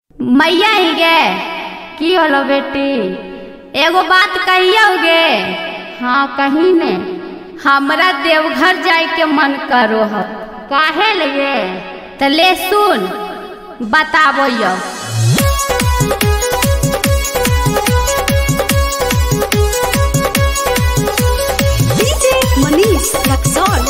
मैया ही गे की होलो बेटी, एगो बात कहियोगे? हाँ कही ने, हमरा देवघर जाए के मन करो है। काहे लगे? तो ले सुन बताबो यो। डीजे मनीष रक्सौल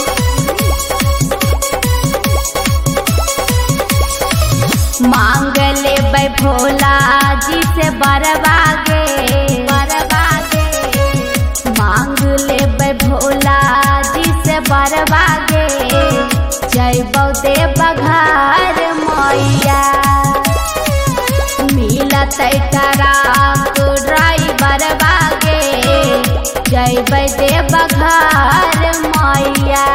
मांग ले बै भोला जी से बरबागे मांग ले बै भोला जी से बरबागे जय बौदे बघार मैया मिलत कराक ड्राइवर बागे जय बैदे बघार मैया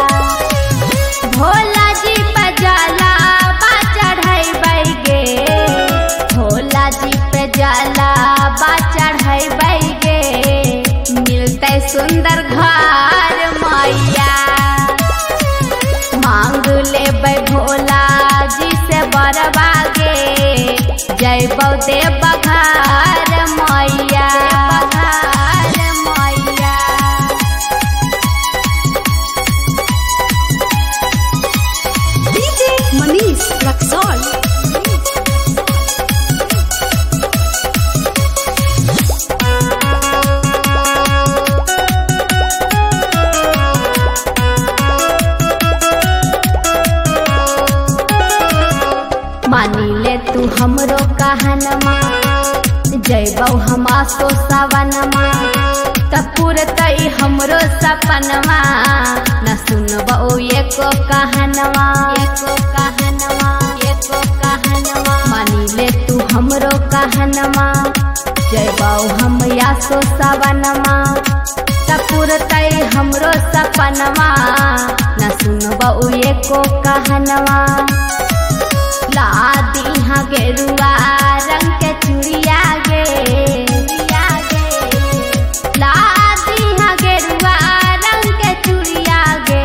भोला जी पे जाला बा चढ़ाई बैगे भोला जी पे जाला बा चढ़ाई बैगे मिलते सुंदर घर मैया मांग ले बै भोला जी से बरबागे जय बौदे बघार मैया डीजे मनीष रक्सौल मानी ले तू हमरो कहनमा जयबौ हमा सो सवनमा तपुर तई हमरो सपनमा न सुनबौ एको कहनवा मानी ले तू हमरो कहनमा जयबौ हम या सो सवनमा तपुर तई हमरो सपनमा न सुनबौ एको कहनवा ला दीहा गेरुआ रंग के चूड़िया गे ला दीहा गेरुआ रंग के चूड़िया गे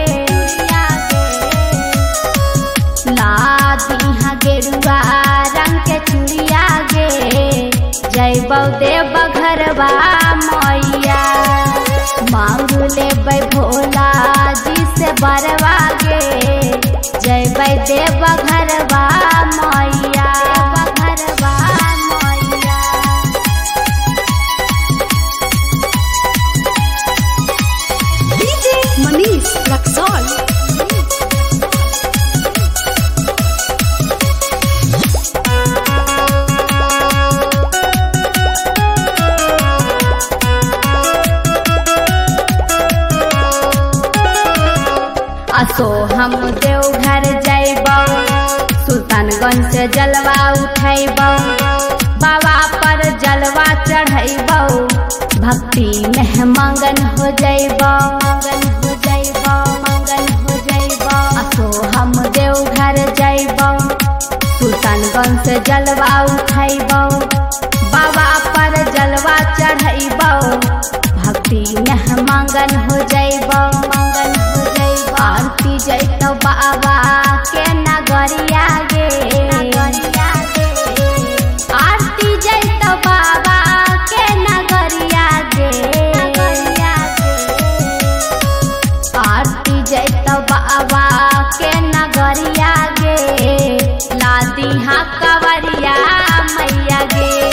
ला दीहा गेरुआ रंग के चूड़िया गे जय बौदे बघरवा मैया मांग ले बै भोला जी से बरवा गे जय बैदे बघरवा मैया डीजे मनीष रक्सौल असो हम देवघर जैबौ सुल्तानगंज से जलवा उठैबौ बाबा पर जलवा चढ़ैबौ भक्ति में मगन हो जैबौ असो हम देवघर जैबौ सुल्तानगंज से जलवा उठैबौ बाबा पर जलवा चढ़ैबौ भक्ति में मगन हो जैबौ आरती जैतौ बाबा के नगरिया गे आरती जैतौ बाबा के नगरिया गे आरती जैतौ बाबा के नगरिया गे ला दीहा कवरिया मैया गे